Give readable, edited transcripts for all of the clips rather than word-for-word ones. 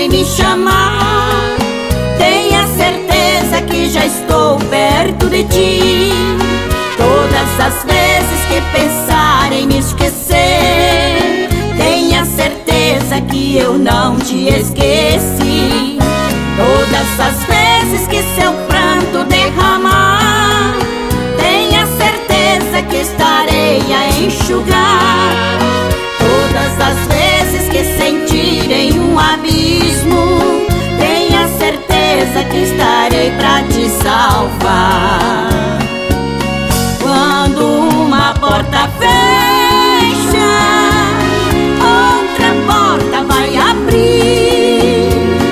em me chamar. Tenha certeza que já estou perto de ti. Todas as vezes que pensar em me esquecer, tenha certeza que eu não te esqueci. Todas as vezes que seu pranto derramar, tenha certeza que estarei a enxugar. Todas as vezes que sentirem um abismo, tenha certeza que estarei pra te salvar. Quando uma porta fecha, outra porta vai abrir.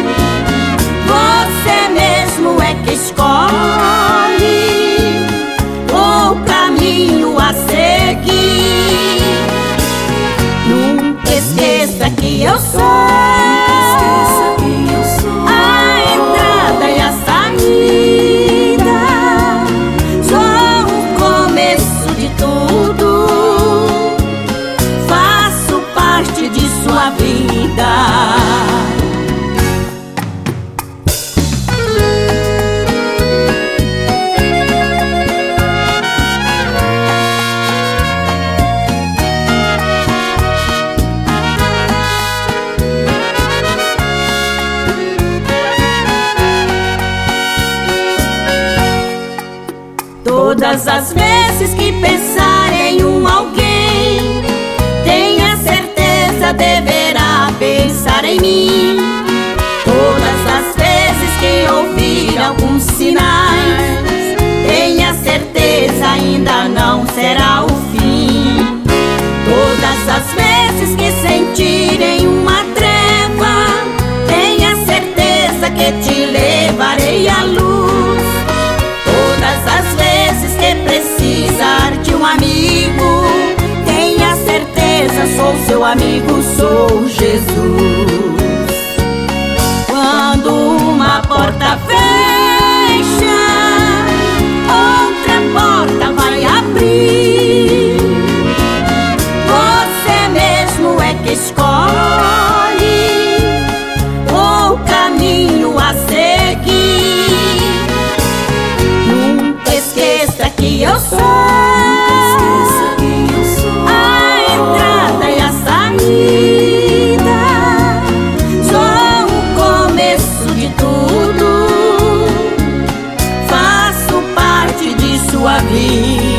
Você mesmo é que escolhe o caminho a seguir. Nunca esqueça que eu sou a entrada e a saída. Sou o começo de tudo, faço parte de sua vida. Todas as vezes que pensar em um alguém, tenha certeza deverá pensar em mim. Todas as vezes que ouvir alguns sinais, tenha certeza ainda não será o fim. Todas as vezes que sentirem uma treva, tenha certeza que te levarei à luz. Todas as vezes que precisar de um amigo, tenha certeza, sou seu amigo, sou Jesus. Quando uma porta fecha, outra porta vai abrir. Você mesmo é que escolhe o caminho a seguir. Nunca esqueça que eu sou a entrada e a saída. Sou o começo de tudo, faço parte de sua vida.